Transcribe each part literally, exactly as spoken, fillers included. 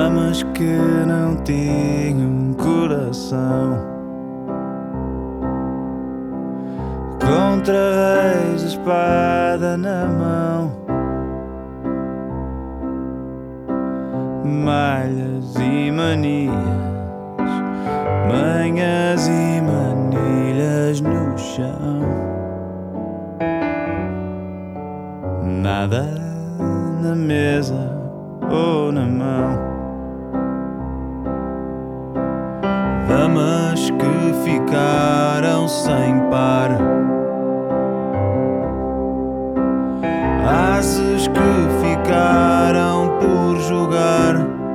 damas que não tinham coração, contra reis, a espada na mão, malhas e manias, manhas e manilhas no chão. Nada na mesa ou na mão. Damas que ficaram sem par, ases que ficaram por jogar.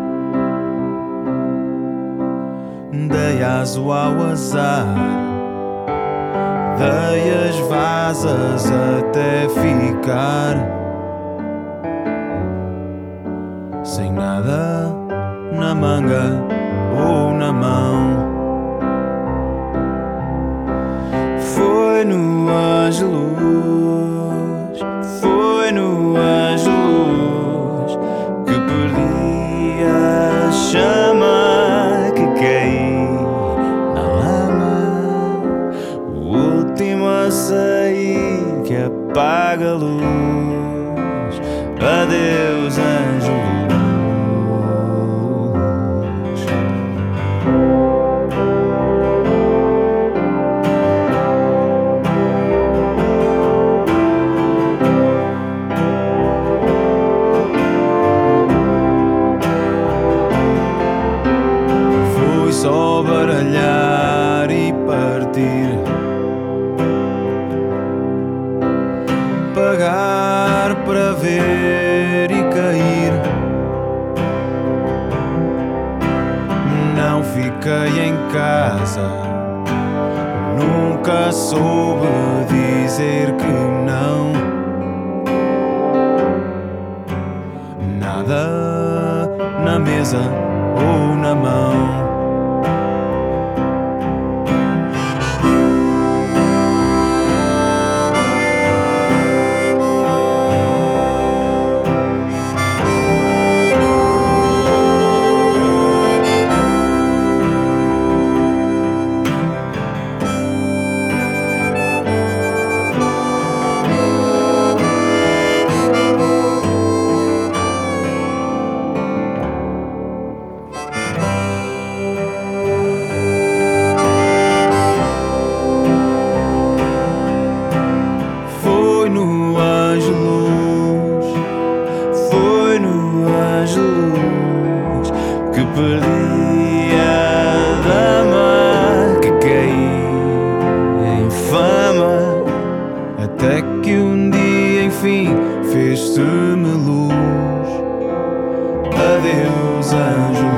Dei aso ao azar, dei as vasas até ficar sem nada na manga ou na mão. Foi no Anjo Luz, foi no Anjo Luz que perdi a chama, que caí na lama, o último a sair que apaga a luz. Adeus, Anjo Luz. Só baralhar e partir, pagar para ver e cair. Não fiquei em casa, nunca soube dizer que não. Nada na mesa ou na mão. Foi no Anjo Luz, foi no Anjo Luz que perdi a dama, que caí em fama, até que um dia enfim fez-se-me luz. Adeus, Anjo